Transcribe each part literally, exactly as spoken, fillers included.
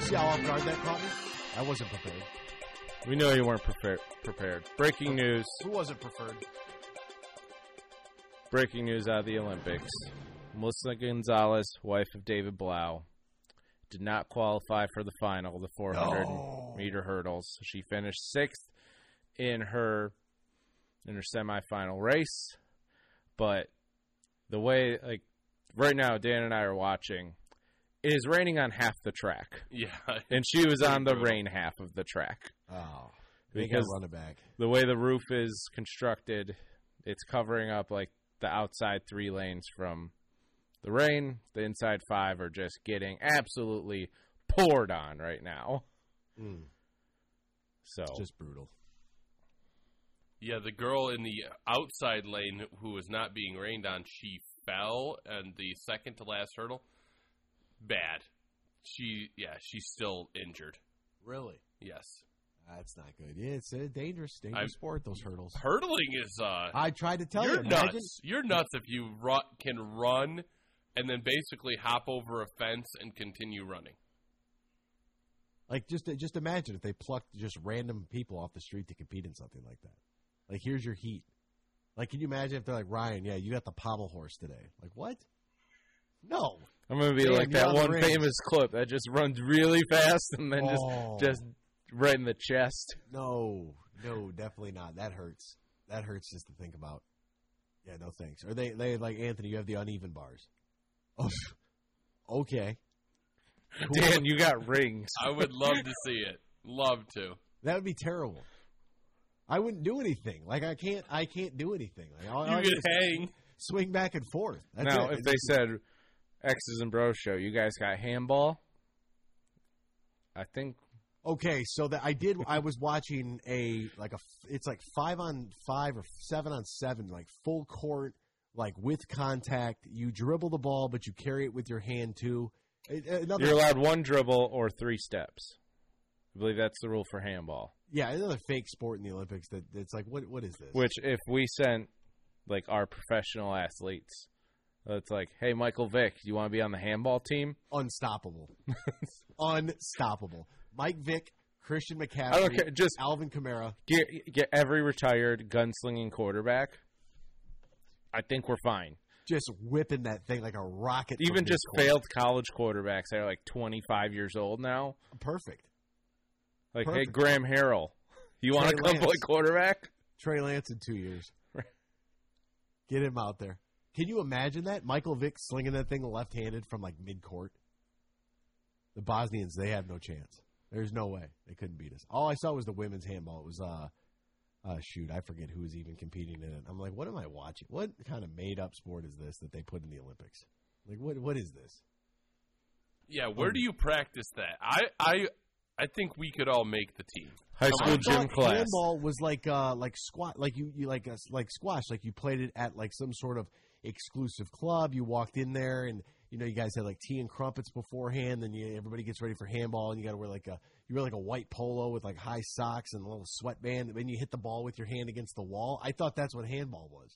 see how off guard that caught me? I wasn't prepared. We know you weren't prepared. Prepared. Breaking news. Who wasn't preferred? Breaking news out of the Olympics. Melissa Gonzalez, wife of David Blau, did not qualify for the final, the four hundred No. meter hurdles. She finished sixth in her in her semifinal race, but the way, like, right now, Dan and I are watching. It is raining on half the track. Yeah. And she was on the rain half of the track. Oh. They Because got run it back. the way the roof is constructed, it's covering up, like, the outside three lanes from the rain. The inside five are just getting absolutely poured on right now. Mm. So It's just brutal. Yeah, the girl in the outside lane who was not being rained on, she fell on the second to last hurdle. Bad. She, yeah, she's still injured. Really? Yes. That's not good. Yeah, it's a dangerous, dangerous I'm- sport, those hurdles. Hurdling is, uh, I tried to tell you're you. nuts. Imagine, You're nuts if you ru- can run and then basically hop over a fence and continue running. like, just just imagine if they plucked just random people off the street to compete in something like that. Like, here's your heat. Like, can you imagine if they're like, Ryan, yeah, you got the pommel horse today. Like, what? No. I'm going to be Dan, like you're that on the one rings. famous clip that just runs really fast and then Oh. just just right in the chest. No, no, definitely not. That hurts. That hurts just to think about. Yeah, no thanks. Or they, they like, Anthony, you have the uneven bars. Oh, okay. Cool. Dan, you got rings. I would love to see it. Love to. That would be terrible. I wouldn't do anything. Like, I can't I can't do anything. Like, all, all I You do could is hang. swing back and forth. That's Now, it. if they said X's and Bros show, you guys got handball, I think Okay, so that I did. I was watching a like a. It's like five on five or seven on seven, like full court, like with contact. You dribble the ball, but you carry it with your hand too. It- Another, you're allowed one dribble or three steps. I believe that's the rule for handball. yeah, another fake sport in the Olympics. That it's like, what what is this? Which, if we sent like our professional athletes, it's like, hey, Michael Vick, do you want to be on the handball team? Unstoppable, unstoppable. Mike Vick, Christian McCaffrey, I don't care. Just Alvin Kamara. get get every retired gunslinging quarterback. I think we're fine. Just whipping that thing like a rocket. Even from just midcourt. failed college quarterbacks that are like twenty-five years old now. Perfect. Like, Perfect. hey, Graham Harrell, you want to Trey come play Lance. quarterback? Trey Lance in two years. Get him out there. Can you imagine that? Michael Vick slinging that thing left-handed from like mid-court. The Bosnians, they have no chance. There's no way. They couldn't beat us. All I saw was the women's handball. It was, uh, uh, shoot, I forget who was even competing in it. I'm like, what am I watching? What kind of made-up sport is this that they put in the Olympics? Like, what? what is this? Yeah, where do you practice that? I, I, I think we could all make the team. High school I gym thought class. handball was like uh like squat like you, you like a, like squash, like you played it at like some sort of exclusive club. You walked in there and you know you guys had like tea and crumpets beforehand. Then you, everybody gets ready for handball and you got to wear like a you wear like a white polo with like high socks and a little sweatband. And then you hit the ball with your hand against the wall. I thought that's what handball was.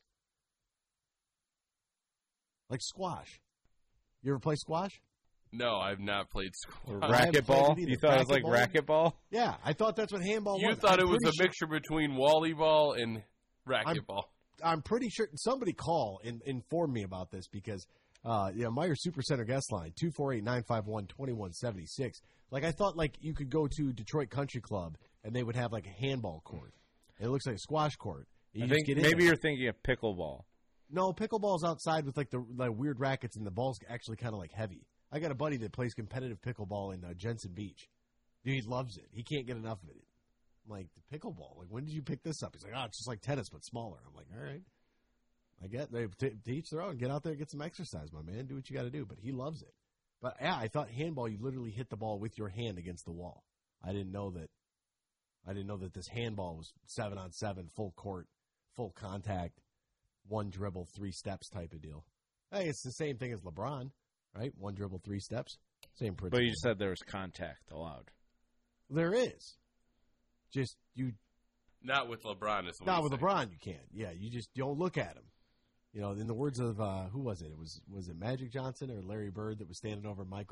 Like squash. You ever play squash? No, I've not played Or squash. I haven't played racquetball? it either. You thought it was like Racquetball? racquetball? Yeah, I thought that's what handball You was. thought I'm it was pretty a sure- mixture between volleyball and racquetball. I'm pretty sure somebody call and inform me about this because uh, you know, Meyer Supercenter guest line two four eight, nine five one, two one seven six. Like I thought like you could go to Detroit Country Club and they would have like a handball court. It looks like a squash court. You I just think get in maybe there. you're thinking of pickleball. No, pickleball's outside with like the like weird rackets and the ball's actually kind of like heavy. I got a buddy that plays competitive pickleball in uh, Jensen Beach. Dude, he loves it. He can't get enough of it. I'm like, the pickleball? Like, when did you pick this up? He's like, oh, it's just like tennis, but smaller. I'm like, all right. I get they t- to each their own. Get out there, get some exercise, my man. Do what you got to do. But he loves it. But yeah, I thought handball, you literally hit the ball with your hand against the wall. I didn't know that. I didn't know that this handball was seven on seven, full court, full contact, one dribble, three steps type of deal. Hey, it's the same thing as LeBron, right? One dribble, three steps, same principle. But you said there was contact allowed. There is. Just you. Not with LeBron. Is what Not he's with saying. LeBron, you can't. Yeah, you just don't look at him. You know, in the words of uh, who was it? It was was it Magic Johnson or Larry Bird that was standing over Michael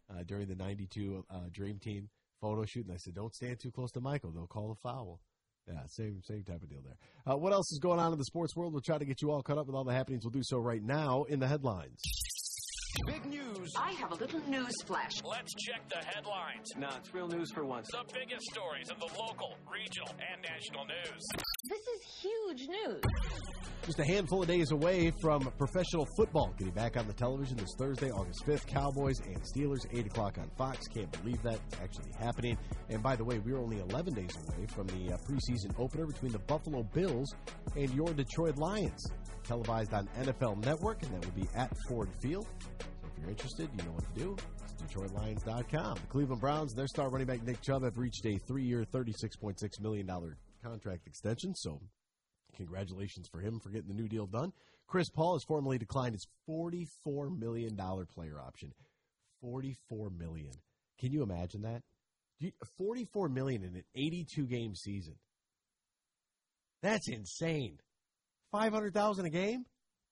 uh, during the ninety-two uh, Dream Team photo shoot, and I said, don't stand too close to Michael. They'll call a foul. Yeah, same same type of deal there. Uh, what else is going on in the sports world? We'll try to get you all caught up with all the happenings. We'll do so right now in the headlines. Big news. I have a little news flash. Let's check the headlines. Nah, it's real news for once. The biggest stories of the local, regional, and national news. This is huge news. Just a handful of days away from professional football getting back on the television this Thursday, August fifth. Cowboys and Steelers, eight o'clock on Fox. Can't believe that. It's actually happening. And by the way, we're only eleven days away from the uh, preseason opener between the Buffalo Bills and your Detroit Lions. Televised on N F L Network, and that will be at Ford Field. So if you're interested, you know what to do. It's Detroit Lions dot com. The Cleveland Browns, their star running back Nick Chubb, have reached a three-year, thirty-six point six million dollars contract extension, so congratulations for him for getting the new deal done. Chris Paul has formally declined his forty-four million dollars player option. forty-four million dollars. Can you imagine that? forty-four million dollars in an eighty-two game season. That's insane. five hundred thousand dollars a game?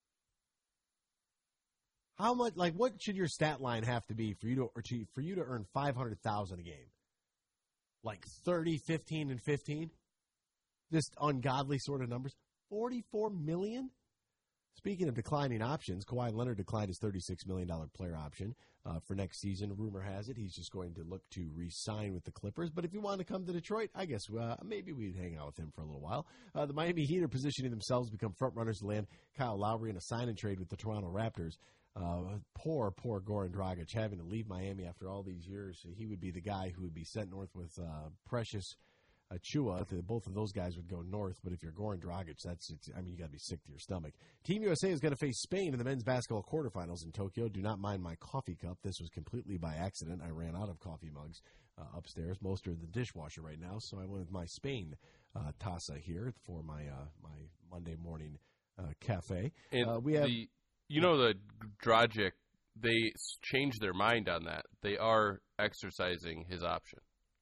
How much, like, what should your stat line have to be for you to, or to, for you to earn five hundred thousand dollars a game? Like thirty, fifteen, and fifteen? Just ungodly sort of numbers. forty-four million dollars? Speaking of declining options, Kawhi Leonard declined his thirty-six million dollars player option uh, for next season. Rumor has it he's just going to look to re-sign with the Clippers. But if he wanted to come to Detroit, I guess uh, maybe we'd hang out with him for a little while. Uh, the Miami Heat are positioning themselves to become front runners to land Kyle Lowry in a sign and trade with the Toronto Raptors. Uh, poor, poor Goran Dragic having to leave Miami after all these years. He would be the guy who would be sent north with uh, Precious Achua. Both of those guys would go north, but if you're Goran Dragic, that's, it's, I mean, you got to be sick to your stomach. Team U S A is going to face Spain in the men's basketball quarterfinals in Tokyo. Do not mind my coffee cup. This was completely by accident. I ran out of coffee mugs uh, upstairs. Most are in the dishwasher right now, so I went with my Spain uh, taza here for my uh, my Monday morning uh, cafe. And uh, we have, the, you know, the Dragic, they changed their mind on that. They are exercising his option.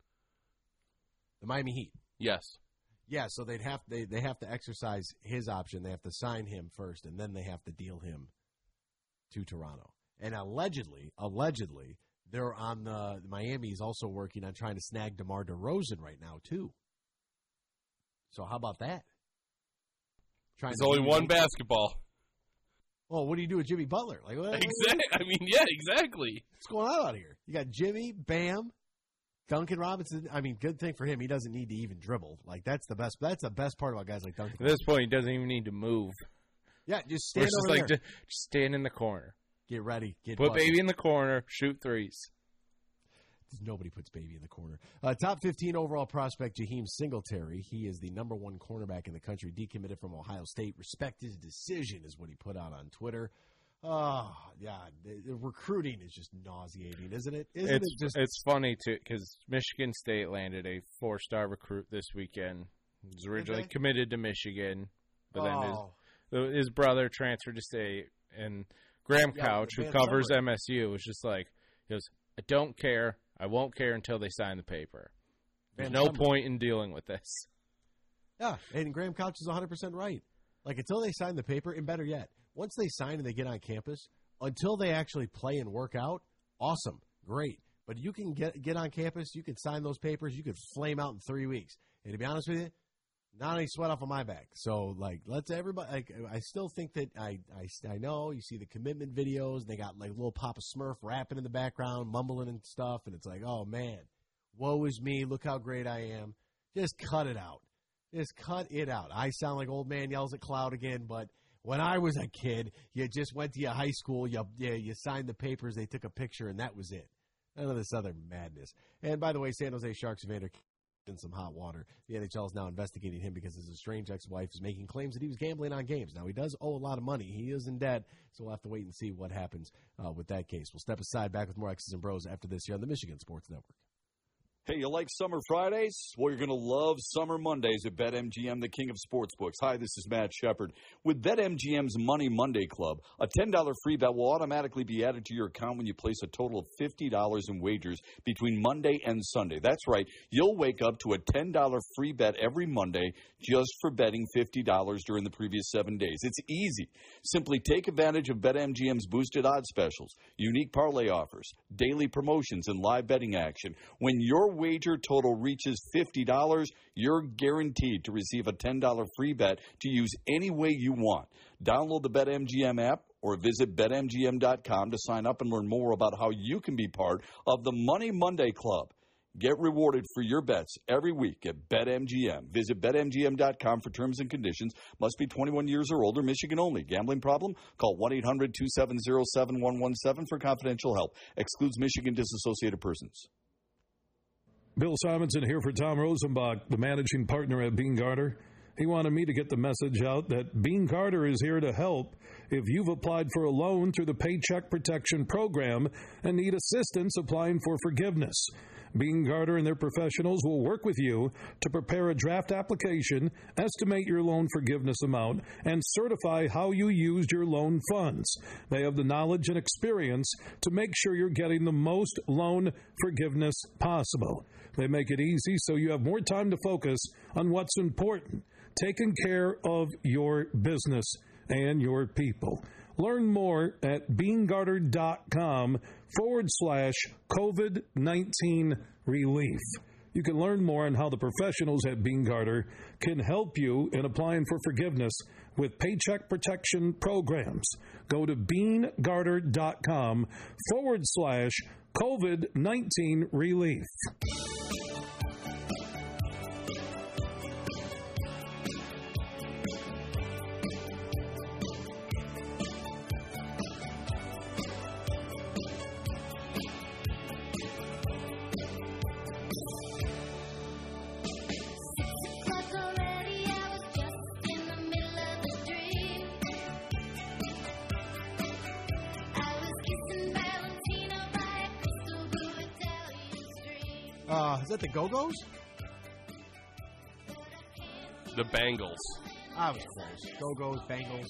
the Miami Heat. Yes. Yeah, so they'd have they they have to exercise his option. They have to sign him first, and then they have to deal him to Toronto. And allegedly, allegedly, they're on the Miami's also working on trying to snag DeMar DeRozan right now too. So how about that? Trying There's only one basketball. Well, what do you do with Jimmy Butler? Like, what, Exactly. I mean, yeah, exactly. what's going on out here? You got Jimmy, Bam, Duncan Robinson. I mean, good thing for him. He doesn't need to even dribble. Like, that's the best. That's the best part about guys like Duncan. At this point, he doesn't even need to move. Yeah, just stand It's just over like there. just, just stand in the corner. Get ready. Get Put busted. baby in the corner. Shoot threes. Nobody puts baby in the corner. Uh, top fifteen overall prospect, Jaheim Singletary. He is the number one cornerback in the country, decommitted from Ohio State. Respect his decision is what he put out on Twitter. Oh, yeah. The, the recruiting is just nauseating, isn't it? Isn't It's it just it's funny, too, because Michigan State landed a four-star recruit this weekend. He was originally they? committed to Michigan, but then his oh, his brother transferred to State, and Graham Yeah, Couch, who Van covers Summer. M S U, was just like, he goes, I don't care. I won't care until they sign the paper. There's Van no Summer. point in dealing with this. Yeah, and Graham Couch is one hundred percent right. Like, until they sign the paper, and better yet, once they sign and they get on campus, until they actually play and work out, awesome, great. But you can get get on campus, you can sign those papers, you could flame out in three weeks. And to be honest with you, not any sweat off of my back. So, like, let's everybody. Like, I still think that I, I, I know you see the commitment videos. They got like little Papa Smurf rapping in the background, mumbling and stuff, and it's like, oh man, woe is me. Look how great I am. Just cut it out. Just cut it out. I sound like old man yells at cloud again, but when I was a kid, you just went to your high school, you you, you signed the papers, they took a picture, and that was it. None of this other madness. And by the way, San Jose Sharks Evander in some hot water. The N H L is now investigating him because his estranged ex-wife is making claims that he was gambling on games. Now, he does owe a lot of money. He is in debt, so we'll have to wait and see what happens uh, with that case. We'll step aside, back with more X's and Bros after this here on the Michigan Sports Network. Hey, you like Summer Fridays? Well, you're going to love Summer Mondays at BetMGM, the king of sportsbooks. Hi, this is Matt Shepard. With BetMGM's Money Monday Club, a ten dollars free bet will automatically be added to your account when you place a total of fifty dollars in wagers between Monday and Sunday. That's right. You'll wake up to a ten dollars free bet every Monday just for betting fifty dollars during the previous seven days. It's easy. Simply take advantage of BetMGM's boosted odds specials, unique parlay offers, daily promotions, and live betting action. When your wager total reaches fifty dollars, you're guaranteed to receive a ten dollars free bet to use any way you want. Download the BetMGM app or visit Bet M G M dot com to sign up and learn more about how you can be part of the Money Monday Club. Get rewarded for your bets every week at BetMGM. Visit Bet M G M dot com for terms and conditions. Must be twenty-one years or older, Michigan only. Gambling problem? Call one eight hundred two seven zero seven one one seven for confidential help. Excludes Michigan disassociated persons. Bill Simonson here for Tom Rosenbach, the managing partner at Bean Carter. He wanted me to get the message out that Bean Carter is here to help if you've applied for a loan through the Paycheck Protection Program and need assistance applying for forgiveness. Bean Carter and their professionals will work with you to prepare a draft application, estimate your loan forgiveness amount, and certify how you used your loan funds. They have the knowledge and experience to make sure you're getting the most loan forgiveness possible. They make it easy so you have more time to focus on what's important, taking care of your business and your people. Learn more at beangarter.com forward slash COVID nineteen relief. You can learn more on how the professionals at Bean Carter can help you in applying for forgiveness with paycheck protection programs. Go to beangarter.com forward slash COVID nineteen relief. Uh, is that the Go-Go's? The Bangles. I was close. Go-Go's, Bengals.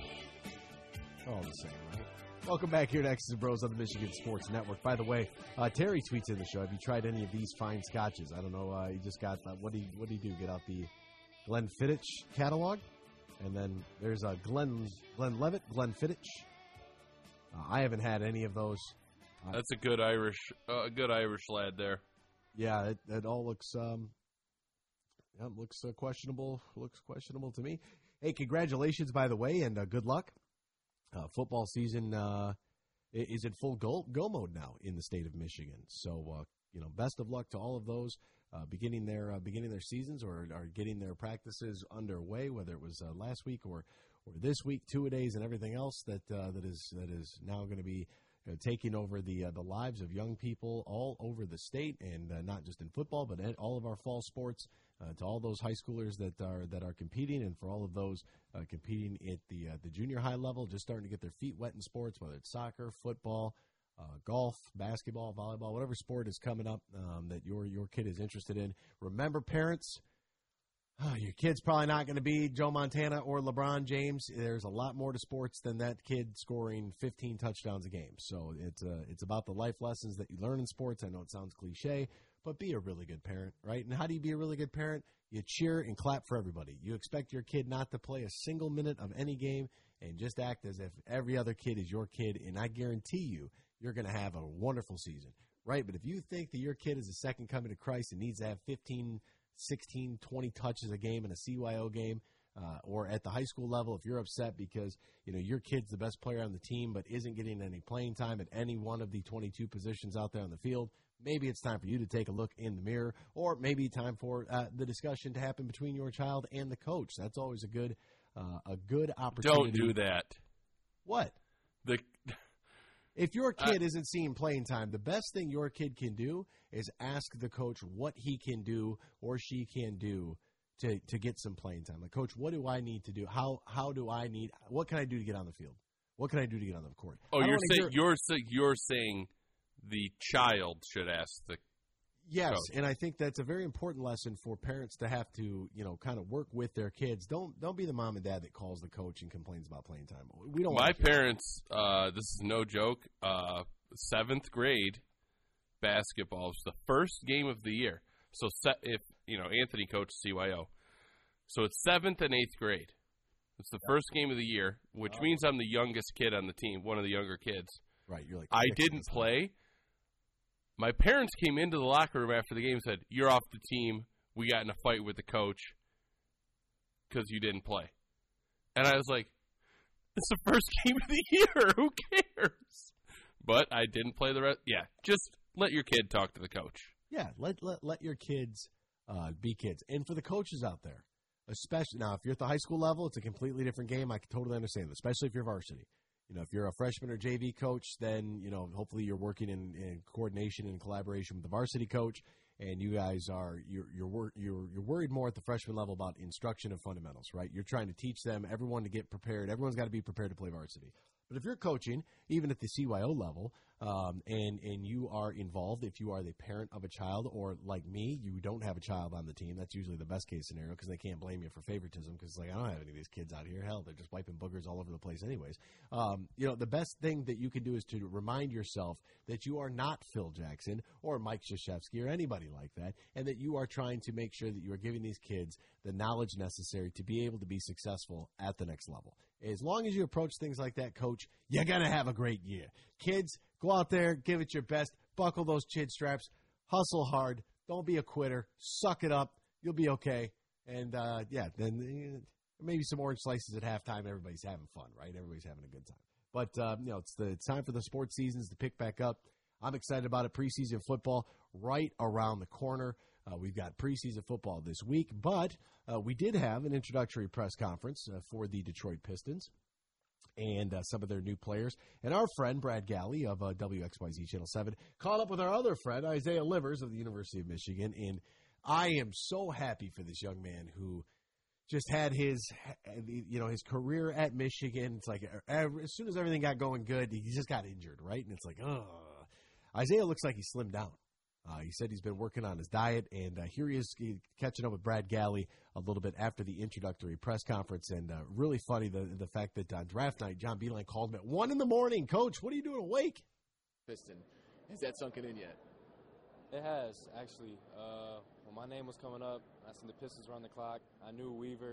All the same, right? Welcome back here to X's and Bros on the Michigan Sports Network. By the way, uh, Terry tweets in the show, have you tried any of these fine scotches? I don't know. Uh, he just got, uh, what do you what do you do? Get out the Glenfiddich catalog? And then there's a Glen Glenlivet, Glenfiddich. Uh, I haven't had any of those. Uh, That's a good Irish, uh, a good Irish lad there. Yeah, it, it all looks um, yeah, looks uh, questionable. Looks questionable to me. Hey, congratulations, by the way, and uh, good luck. Uh, football season uh, is in full go, go mode now in the state of Michigan. So, uh, you know, best of luck to all of those uh, beginning their uh, beginning their seasons or are getting their practices underway. Whether it was uh, last week or or this week, two-a-days, and everything else that uh, that is that is now going to be. Uh, taking over the uh, the lives of young people all over the state, and uh, not just in football, but in all of our fall sports. Uh, to all those high schoolers that are that are competing, and for all of those uh, competing at the uh, the junior high level, just starting to get their feet wet in sports, whether it's soccer, football, uh, golf, basketball, volleyball, whatever sport is coming up um, that your your kid is interested in. Remember, parents. Oh, your kid's probably not going to be Joe Montana or LeBron James. There's a lot more to sports than that kid scoring fifteen touchdowns a game. So it's uh, it's about the life lessons that you learn in sports. I know it sounds cliche, but be a really good parent, right? And how do you be a really good parent? You cheer and clap for everybody. You expect your kid not to play a single minute of any game and just act as if every other kid is your kid, and I guarantee you, you're going to have a wonderful season, right? But if you think that your kid is a second coming to Christ and needs to have fifteen – sixteen, twenty touches a game in a C Y O game, uh, or at the high school level, if you're upset because, you know, your kid's the best player on the team but isn't getting any playing time at any one of the twenty-two positions out there on the field, maybe it's time for you to take a look in the mirror, or maybe time for uh, the discussion to happen between your child and the coach. That's always a good uh, a good opportunity. Don't do that. What? The If your kid uh, isn't seeing playing time, the best thing your kid can do is ask the coach what he can do or she can do to, to get some playing time. Like, Coach, what do I need to do? How how do I need – what can I do to get on the field? What can I do to get on the court? Oh, you're saying, you're, you're saying the child should ask the Yes, coach. and I think that's a very important lesson for parents to have to, you know, kind of work with their kids. Don't don't be the mom and dad that calls the coach and complains about playing time. We don't. My want to hear parents, uh, this is no joke, uh, seventh grade basketball was the first game of the year. So se- if, you know, Anthony coached C Y O. So it's seventh and eighth grade. It's the first game of the year, which Oh. means I'm the youngest kid on the team, one of the younger kids. Right, you're like I six didn't this time. play. My parents came into the locker room after the game and said, "You're off the team. We got in a fight with the coach because you didn't play." And I was like, it's the first game of the year. Who cares? But I didn't play the rest. Yeah, just let your kid talk to the coach. Yeah, let let let your kids uh, be kids. And for the coaches out there, especially now, if you're at the high school level, it's a completely different game. I can totally understand that, especially if you're varsity. You know, if you're a freshman or J V coach, then, you know, hopefully you're working in, in coordination and collaboration with the varsity coach, and you guys are you're you're wor- you're you're worried more at the freshman level about instruction and fundamentals, right? You're trying to teach them, everyone to get prepared. Everyone's got to be prepared to play varsity. But if you're coaching, even at the C Y O level, um, and and you are involved, if you are the parent of a child, or like me, you don't have a child on the team, that's usually the best case scenario because they can't blame you for favoritism because, like, I don't have any of these kids out here. Hell, they're just wiping boogers all over the place anyways. Um, you know, the best thing that you can do is to remind yourself that you are not Phil Jackson or Mike Krzyzewski or anybody like that, and that you are trying to make sure that you are giving these kids the knowledge necessary to be able to be successful at the next level. As long as you approach things like that, Coach, you're going to have a great year. Kids, go out there, give it your best, buckle those chin straps, hustle hard, don't be a quitter, suck it up, you'll be okay. And, uh, yeah, then uh, maybe some orange slices at halftime, everybody's having fun, right? Everybody's having a good time. But, uh, you know, it's the it's time for the sports seasons to pick back up. I'm excited about it. Preseason football right around the corner. Uh, we've got preseason football this week, but uh, we did have an introductory press conference uh, for the Detroit Pistons and uh, some of their new players. And our friend, Brad Galley of uh, W X Y Z Channel seven, caught up with our other friend, Isaiah Livers of the University of Michigan. And I am so happy for this young man who just had his, you know, his career at Michigan. It's like every, as soon as everything got going good, he just got injured, right? And it's like, oh. Isaiah looks like he slimmed down. Uh, he said he's been working on his diet, and uh, here he is catching up with Brad Galley a little bit after the introductory press conference. And uh, really funny, the the fact that on draft night, John Beilein called him at one in the morning. Coach, what are you doing awake? Piston. Has that sunken in yet? It has, actually. Uh, when my name was coming up, I seen the Pistons run the clock. I knew Weaver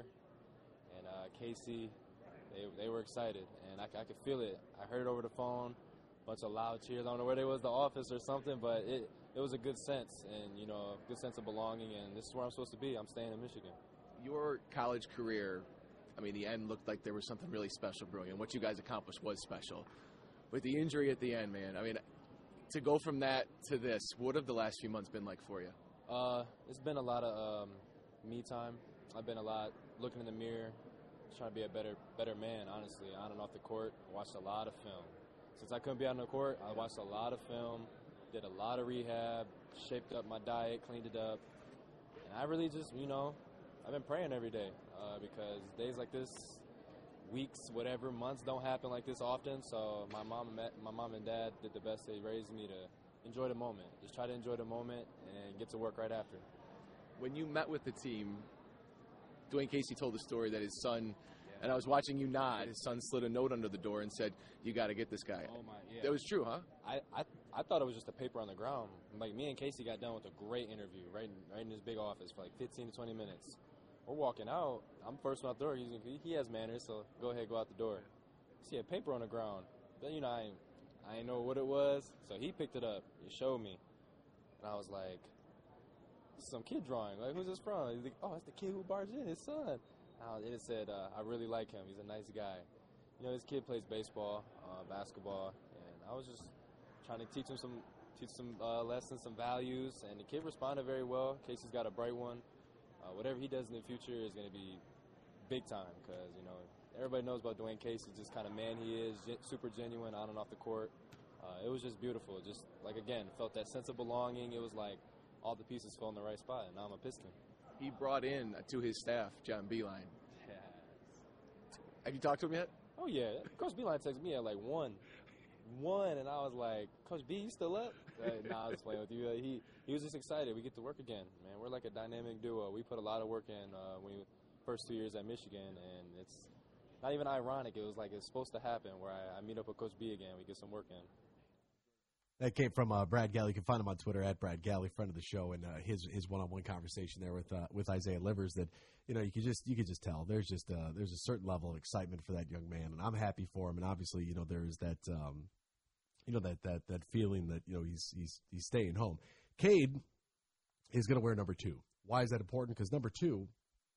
and uh, Casey. They they were excited, and I, I could feel it. I heard it over the phone. Bunch of loud cheers. I don't know where they was, the office or something, but it it was a good sense, and, you know, a good sense of belonging, and this is where I'm supposed to be. I'm staying in Michigan. Your college career, I mean, the end looked like there was something really special brewing, and what you guys accomplished was special. With the injury at the end, man, I mean, to go from that to this, what have the last few months been like for you? Uh, it's been a lot of um, me time. I've been a lot looking in the mirror, trying to be a better better man, honestly, on and off the court. I watched a lot of film. Since I couldn't be out on the court, I watched a lot of film, did a lot of rehab, shaped up my diet, cleaned it up. And I really just, you know, I've been praying every day uh, because days like this, weeks, whatever, months don't happen like this often. So my mom, and my mom and dad did the best. They raised me to enjoy the moment. Just try to enjoy the moment and get to work right after. When you met with the team, Dwayne Casey told the story that his son, and I was watching you nod, his son slid a note under the door and said, "You got to get this guy." Oh, my, yeah. That was true, huh? I, I I thought it was just a paper on the ground. Like, me and Casey got done with a great interview right in, right in his big office for like fifteen to twenty minutes. We're walking out. I'm first one out the door. He's, he has manners, so go ahead, go out the door. See a paper on the ground. Then, you know, I, I didn't know what it was, so he picked it up. He showed me. And I was like, this is some kid drawing. Like, who's this from? He's like, oh, that's the kid who barged in, his son. Uh, it said, uh, I really like him. He's a nice guy. You know, this kid plays baseball, uh, basketball, and I was just trying to teach him some teach some uh, lessons, some values, and the kid responded very well. Casey's got a bright one. Uh, whatever he does in the future is going to be big time because, you know, everybody knows about Dwayne Casey, just kind of man he is, super genuine on and off the court. Uh, it was just beautiful. Just, like, again, felt that sense of belonging. It was like all the pieces fell in the right spot, and now I'm a Piston. He brought in to his staff John Beilein. Yes. Have you talked to him yet? Oh, yeah. Coach Beilein texted me at like one. one, and I was like, Coach B, you still up? Like, nah, I was playing with you. Uh, he he was just excited. We get to work again, man. We're like a dynamic duo. We put a lot of work in uh, when we first two years at Michigan, and it's not even ironic. It was like it's supposed to happen where I, I meet up with Coach B again. We get some work in. That came from uh, Brad Galley. You can find him on Twitter at Brad Galley, friend of the show, and uh, his his one on one conversation there with uh, with Isaiah Livers. That you know you could just you could just tell there's just uh, there's a certain level of excitement for that young man, and I'm happy for him. And obviously, you know, there's that um, you know that that that feeling that you know he's he's he's staying home. Cade is going to wear number two. Why is that important? Because number two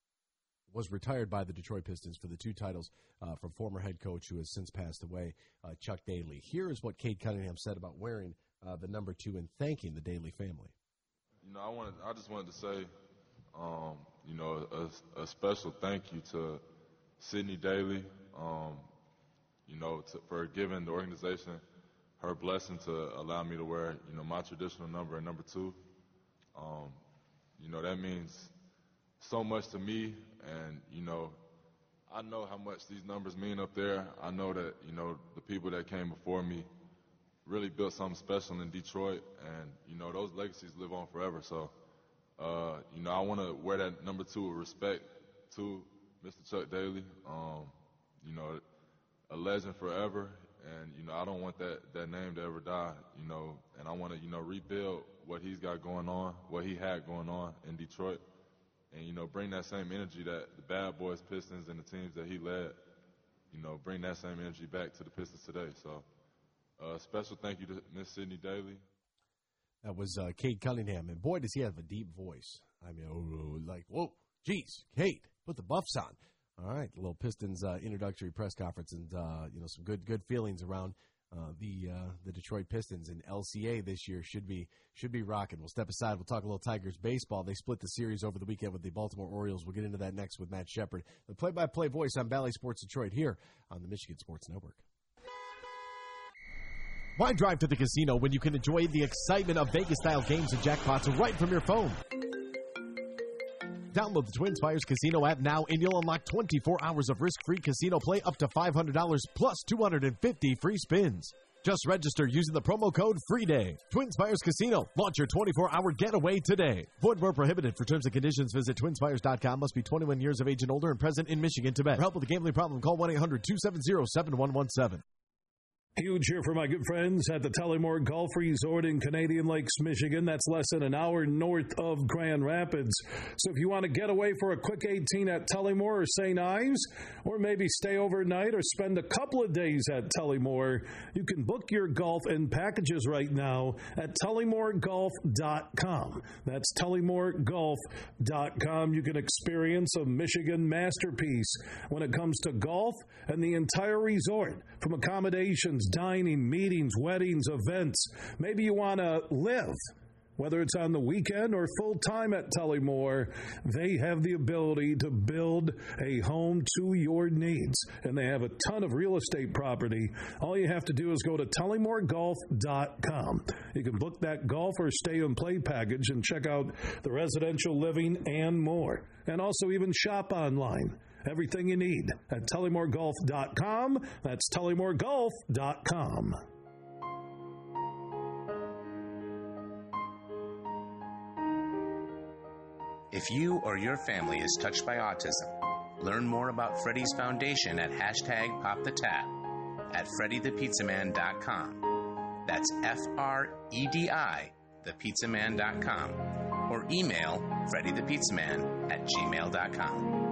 was retired by the Detroit Pistons for the two titles uh, from former head coach who has since passed away, uh, Chuck Daly. Here is what Cade Cunningham said about wearing uh, the number two and thanking the Daly family. You know, I wanted, I just wanted to say, um, you know, a, a special thank you to Sydney Daly, um, you know, to, for giving the organization her blessing to allow me to wear, you know, my traditional number and number two. Um, you know, that means so much to me, and, you know, I know how much these numbers mean up there. I know that, you know, the people that came before me really built something special in Detroit, and, you know, those legacies live on forever. So, uh, you know, I want to wear that number two with respect to Mister Chuck Daly, um, you know, a legend forever, and, you know, I don't want that, that name to ever die, you know, and I want to, you know, rebuild what he's got going on, what he had going on in Detroit. And, you know, bring that same energy that the Bad Boys, Pistons, and the teams that he led, you know, bring that same energy back to the Pistons today. So, uh, special thank you to Miss Sydney Daly. That was uh, Cade Cunningham. And, boy, does he have a deep voice. I mean, oh, like, whoa, geez, Cade, put the buffs on. All right, a little Pistons uh, introductory press conference and, uh, you know, some good good feelings around Uh, the uh, the Detroit Pistons in L C A this year should be should be rocking. We'll step aside. We'll talk a little Tigers baseball. They split the series over the weekend with the Baltimore Orioles. We'll get into that next with Matt Shepard, the play-by-play voice on Bally Sports Detroit here on the Michigan Sports Network. Why drive to the casino when you can enjoy the excitement of Vegas-style games and jackpots right from your phone? Download the Twin Spires Casino app now, and you'll unlock twenty-four hours of risk-free casino play up to five hundred dollars plus two hundred fifty free spins. Just register using the promo code FREEDAY. Twin Spires Casino. Launch your twenty-four hour getaway today. Void where prohibited. For terms and conditions, visit twin spires dot com. Must be twenty-one years of age and older and present in Michigan, Tibet. For help with a gambling problem, call one eight hundred two seven zero seven one one seven. Huge here for my good friends at the Tullymore Golf Resort in Canadian Lakes, Michigan. That's less than an hour north of Grand Rapids. So if you want to get away for a quick eighteen at Tullymore or Saint Ives, or maybe stay overnight or spend a couple of days at Tullymore, you can book your golf and packages right now at tullymore golf dot com. That's tullymore golf dot com. You can experience a Michigan masterpiece when it comes to golf and the entire resort, from accommodations, dining, meetings, weddings, events. Maybe you want to live, whether it's on the weekend or full-time at Tullymore. They have the ability to build a home to your needs, and they have a ton of real estate property. All you have to do is go to tullymore golf dot com. You can book that golf or stay and play package and check out the residential living and more, and also even shop online. Everything you need at tullymore golf dot com. That's tullymore golf dot com. If you or your family is touched by autism, learn more about Freddy's Foundation at hashtag Pop the Tab at freddy the pizza man dot com. That's F R E D I, the pizza man dot com. Or email freddy the pizza man at gmail dot com.